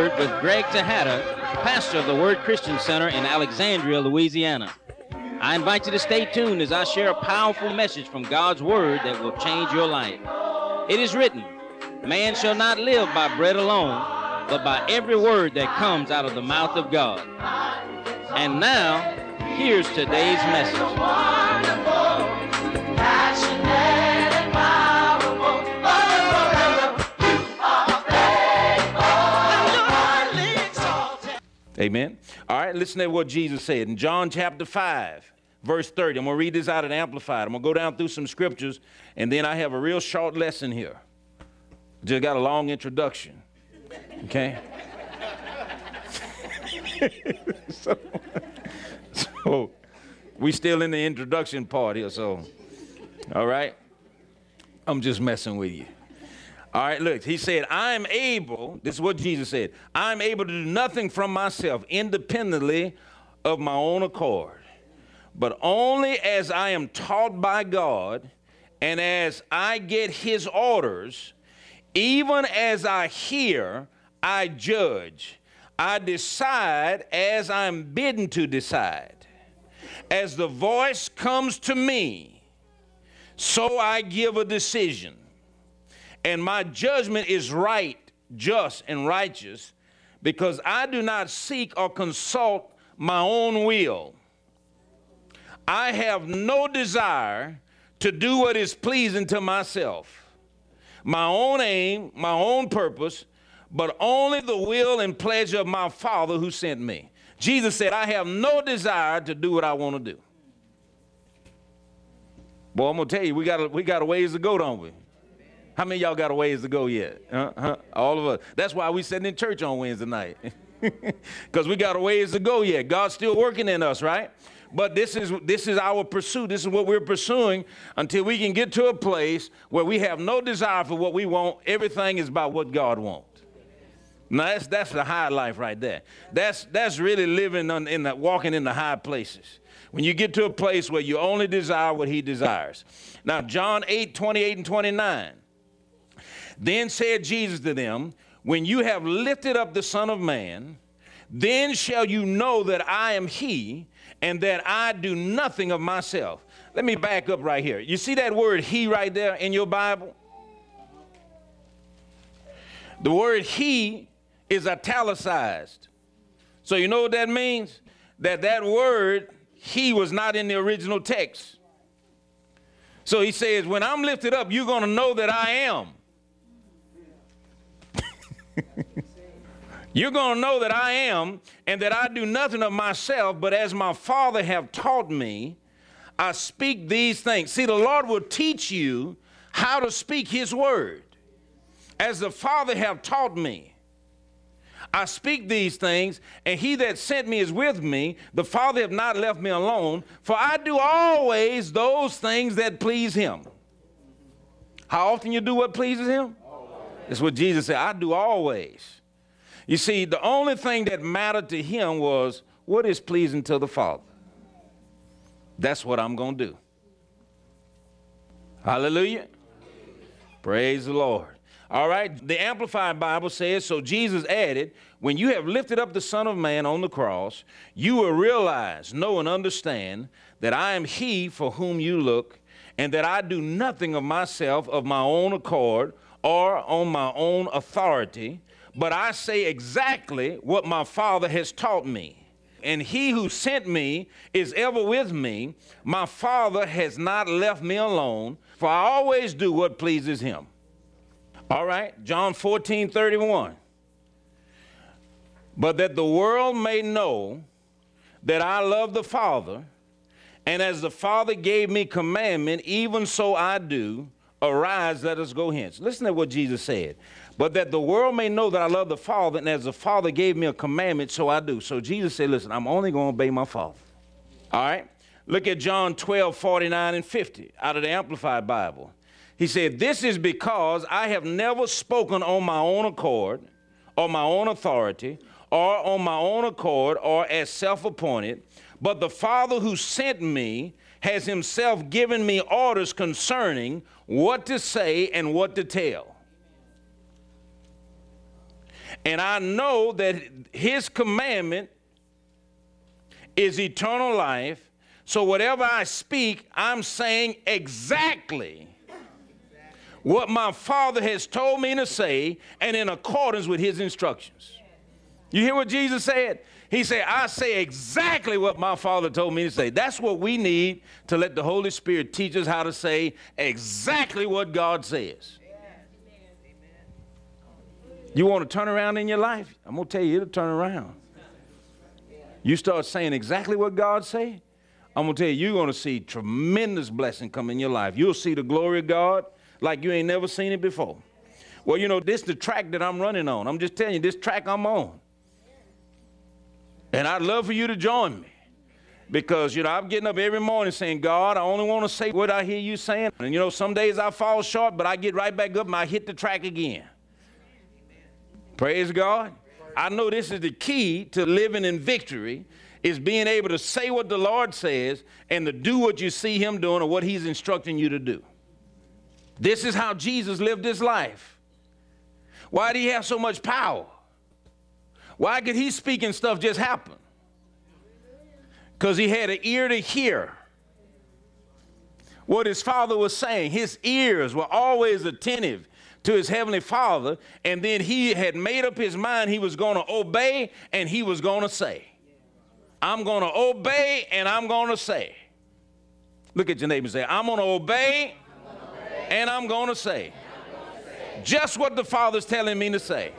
Word with Greg Tejada, pastor of the Word Christian Center in Alexandria, Louisiana. I invite you to stay tuned as I share a powerful message from God's Word that will change your life. It is written, "Man shall not live by bread alone, but by every word that comes out of the mouth of God." And now, here's today's message. Amen. All right, listen to what Jesus said in John chapter 5, verse 30. I'm going to read this out and Amplified. I'm going to go down through some scriptures, and then I have a real short lesson here. Just got a long introduction. Okay? so we still in the introduction part here, so, all right? I'm just messing with you. All right, look, he said, I am able, this is what Jesus said, I am able to do nothing from myself independently of my own accord, but only as I am taught by God and as I get his orders, even as I hear, I judge. I decide as I am bidden to decide. As the voice comes to me, so I give a decision. And my judgment is right, just, and righteous, because I do not seek or consult my own will. I have no desire to do what is pleasing to myself, my own aim, my own purpose, but only the will and pleasure of my Father who sent me. Jesus said, I have no desire to do what I want to do. Boy, I'm going to tell you, we got a ways to go, don't we? How many of y'all got a ways to go yet? All of us. That's why we sitting in church on Wednesday night. Because we got a ways to go yet. God's still working in us, right? But this is our pursuit. This is what we're pursuing until we can get to a place where we have no desire for what we want. Everything is about what God wants. Now, that's the high life right there. That's really living walking in the high places. When you get to a place where you only desire what he desires. Now, John 8:28 and 29. Then said Jesus to them, when you have lifted up the Son of Man, then shall you know that I am he, and that I do nothing of myself. Let me back up right here. You see that word he right there in your Bible? The word he is italicized. So you know what that means? That word he was not in the original text. So he says, when I'm lifted up, you're going to know that I am. You're going to know that I am, and that I do nothing of myself, but as my Father have taught me, I speak these things. See, the Lord will teach you how to speak his word. As the Father have taught me, I speak these things, and he that sent me is with me. The Father have not left me alone, for I do always those things that please him. How often you do what pleases him? That's what Jesus said, I do always. You see, the only thing that mattered to him was what is pleasing to the Father. That's what I'm going to do. Hallelujah. Praise the Lord. All right, the Amplified Bible says, so Jesus added, when you have lifted up the Son of Man on the cross, you will realize, know, and understand that I am he for whom you look, and that I do nothing of myself of my own accord or on my own authority, but I say exactly what my Father has taught me. And he who sent me is ever with me. My Father has not left me alone, for I always do what pleases him. All right, John 14:31. But that the world may know that I love the Father, and as the Father gave me commandment, even so I do. Arise, let us go hence. Listen to what Jesus said. But that the world may know that I love the Father, and as the Father gave me a commandment, so I do. So Jesus said, listen, I'm only going to obey my Father. All right? Look at John 12:49 and 50 out of the Amplified Bible. He said, this is because I have never spoken on my own accord, or my own authority, or on my own accord, or as self-appointed, but the Father who sent me has himself given me orders concerning what to say and what to tell. And I know that his commandment is eternal life. So whatever I speak, I'm saying exactly what my Father has told me to say and in accordance with his instructions. You hear what Jesus said? He said, I say exactly what my Father told me to say. That's what we need to let the Holy Spirit teach us how to say exactly what God says. You want to turn around in your life? I'm going to tell you, it'll turn around. You start saying exactly what God said, I'm going to tell you, you're going to see tremendous blessing come in your life. You'll see the glory of God like you ain't never seen it before. Well, you know, this is the track that I'm running on. I'm just telling you, this track I'm on. And I'd love for you to join me because, you know, I'm getting up every morning saying, God, I only want to say what I hear you saying. And, you know, some days I fall short, but I get right back up and I hit the track again. Praise God. I know this is the key to living in victory is being able to say what the Lord says and to do what you see him doing or what he's instructing you to do. This is how Jesus lived his life. Why did he have so much power? Why could he speak and stuff just happen? Because he had an ear to hear what his Father was saying. His ears were always attentive to his heavenly Father, and then he had made up his mind he was going to obey and he was going to say. I'm going to obey and I'm going to say. Look at your neighbor and say, I'm going to obey and I'm going to say. Just what the Father's telling me to say.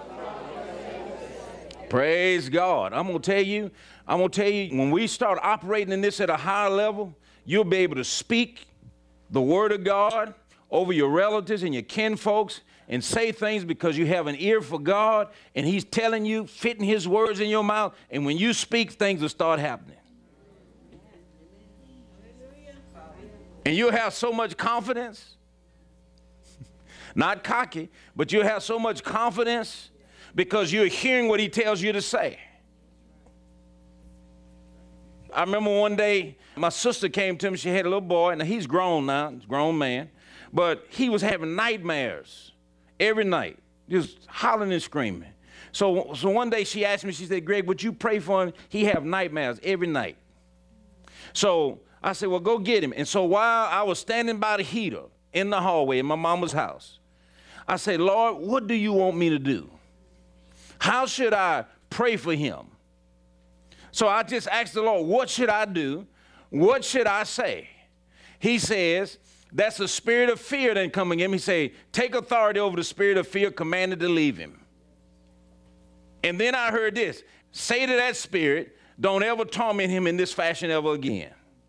Praise God. I'm going to tell you, when we start operating in this at a higher level, you'll be able to speak the word of God over your relatives and your kinfolks and say things because you have an ear for God and he's telling you, fitting his words in your mouth, and when you speak, things will start happening. And you'll have so much confidence, not cocky, but you'll have so much confidence because you're hearing what he tells you to say. I remember one day, my sister came to me, she had a little boy, and he's grown now, he's a grown man, but he was having nightmares every night, just hollering and screaming. So one day she asked me, she said, Greg, would you pray for him? He have nightmares every night. So I said, well, go get him. And so while I was standing by the heater in the hallway in my mama's house, I said, Lord, what do you want me to do? How should I pray for him? So I just asked the Lord, what should I do? What should I say? He says, that's the spirit of fear then coming in. He say, take authority over the spirit of fear, commanded to leave him. And then I heard this, say to that spirit, don't ever torment him in this fashion ever again.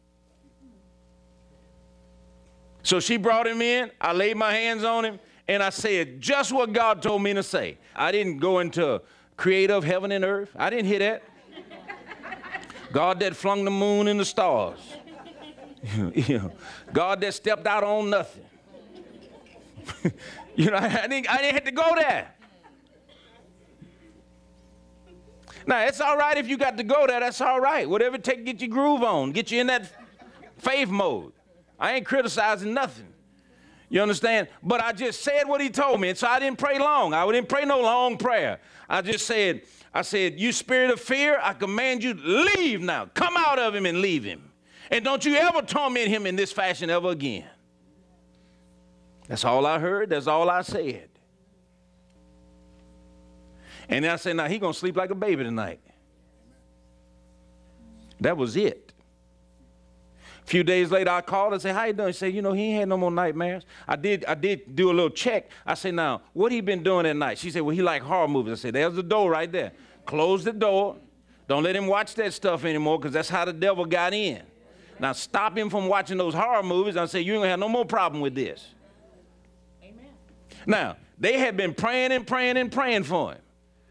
So she brought him in, I laid my hands on him, and I said just what God told me to say. I didn't go into creator of heaven and earth. I didn't hear that. God that flung the moon and the stars. God that stepped out on nothing. I didn't have to go there. Now, it's all right if you got to go there. That's all right. Whatever it takes to get your groove on, get you in that faith mode. I ain't criticizing nothing. You understand? But I just said what he told me, and so I didn't pray long. I didn't pray no long prayer. I said, you spirit of fear, I command you to leave now. Come out of him and leave him. And don't you ever torment him in this fashion ever again. That's all I heard. That's all I said. And then I said, now he's going to sleep like a baby tonight. That was it. A few days later, I called and said, how you doing? He said, he ain't had no more nightmares. I did do a little check. I said, now, what he been doing at night? She said, well, he like horror movies. I said, there's the door right there. Close the door. Don't let him watch that stuff anymore because that's how the devil got in. Now, stop him from watching those horror movies. I said, you ain't going to have no more problem with this. Amen. Now, they had been praying and praying and praying for him.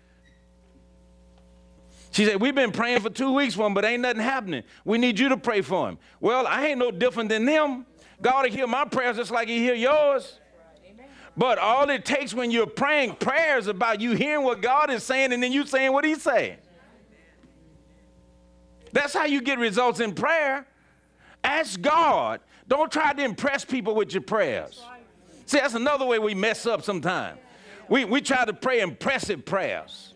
She said, we've been praying for 2 weeks for him, but ain't nothing happening. We need you to pray for him. Well, I ain't no different than them. God will hear my prayers just like he hear yours. Amen. But all it takes when you're praying prayers about you hearing what God is saying and then you saying what he's saying. That's how you get results in prayer. Ask God. Don't try to impress people with your prayers. See, that's another way we mess up sometimes. We try to pray impressive prayers.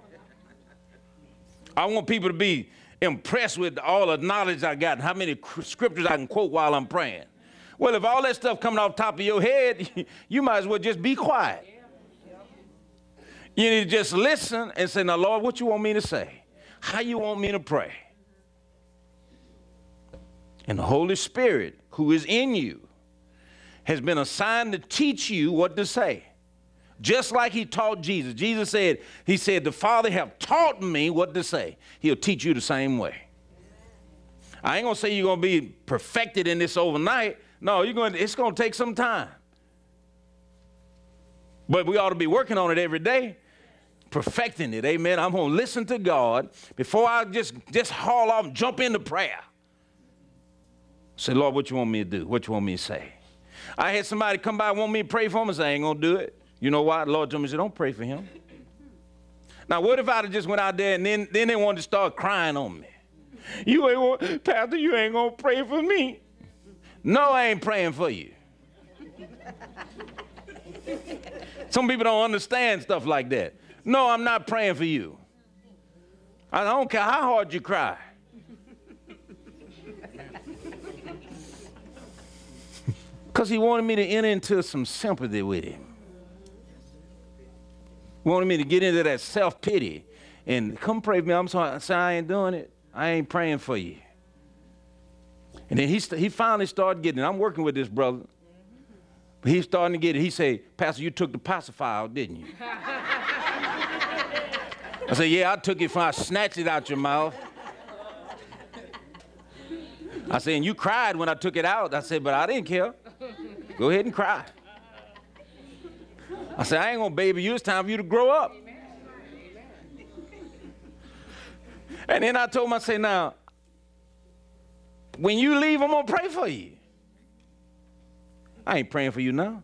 I want people to be impressed with all the knowledge I got and how many scriptures I can quote while I'm praying. Well, if all that stuff coming off the top of your head, you might as well just be quiet. You need to just listen and say, now, Lord, what you want me to say? How you want me to pray? And the Holy Spirit, who is in you, has been assigned to teach you what to say. Just like he taught Jesus. Jesus said, he said, the Father have taught me what to say. He'll teach you the same way. I ain't going to say you're going to be perfected in this overnight. No, it's going to take some time. But we ought to be working on it every day, perfecting it. Amen. I'm going to listen to God before I just haul off and jump into prayer. Say, Lord, what you want me to do? What you want me to say? I had somebody come by and want me to pray for him and say, I ain't going to do it. You know why? The Lord told me, don't pray for him. Now, what if I just went out there and then they wanted to start crying on me? Pastor, you ain't going to pray for me. No, I ain't praying for you. Some people don't understand stuff like that. No, I'm not praying for you. I don't care how hard you cry. Because he wanted me to enter into some sympathy with him. Wanted me to get into that self-pity and come pray for me. I'm sorry, I said, I ain't doing it. I ain't praying for you. And then he finally started getting it. I'm working with this brother. But he's starting to get it. He said, Pastor, you took the pacifier out, didn't you? I said, yeah, I took it I snatched it out your mouth. I said, and you cried when I took it out. I said, but I didn't care. Go ahead and cry. I said, I ain't going to baby you. It's time for you to grow up. And then I told him, I said, now, when you leave, I'm going to pray for you. I ain't praying for you now.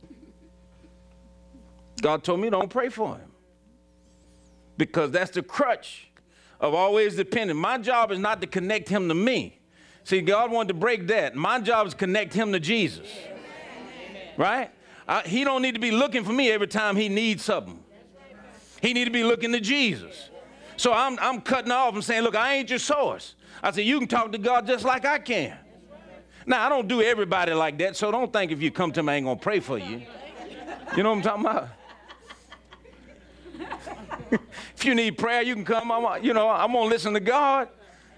God told me don't pray for him. Because that's the crutch of always depending. My job is not to connect him to me. See, God wanted to break that. My job is to connect him to Jesus. Right? He don't need to be looking for me every time he needs something. He need to be looking to Jesus. So I'm cutting off and saying, look, I ain't your source. I said, you can talk to God just like I can. Now, I don't do everybody like that, so don't think if you come to me, I ain't going to pray for you. You know what I'm talking about? If you need prayer, you can come. I'm going to listen to God.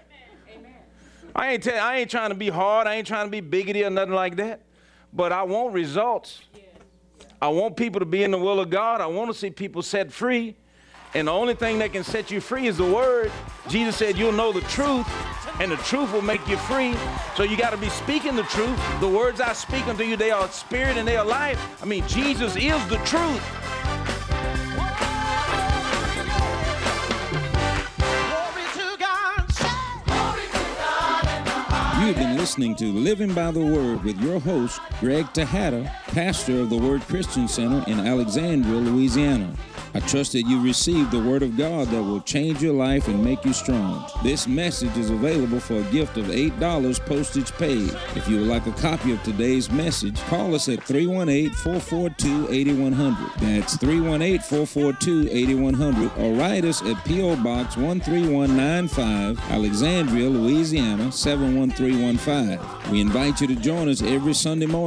I ain't trying to be hard. I ain't trying to be bigoted or nothing like that. But I want results. I want people to be in the will of God. I want to see people set free. And the only thing that can set you free is the word. Jesus said you'll know the truth, and the truth will make you free. So you got to be speaking the truth. The words I speak unto you, they are spirit and they are life. I mean, Jesus is the truth. You've been listening to Living by the Word with your host, Greg Tejada, pastor of the Word Christian Center in Alexandria, Louisiana. I trust that you received the Word of God that will change your life and make you strong. This message is available for a gift of $8 postage paid. If you would like a copy of today's message, call us at 318-442-8100. That's 318-442-8100, or write us at P.O. Box 13195, Alexandria, Louisiana 71315. We invite you to join us every Sunday morning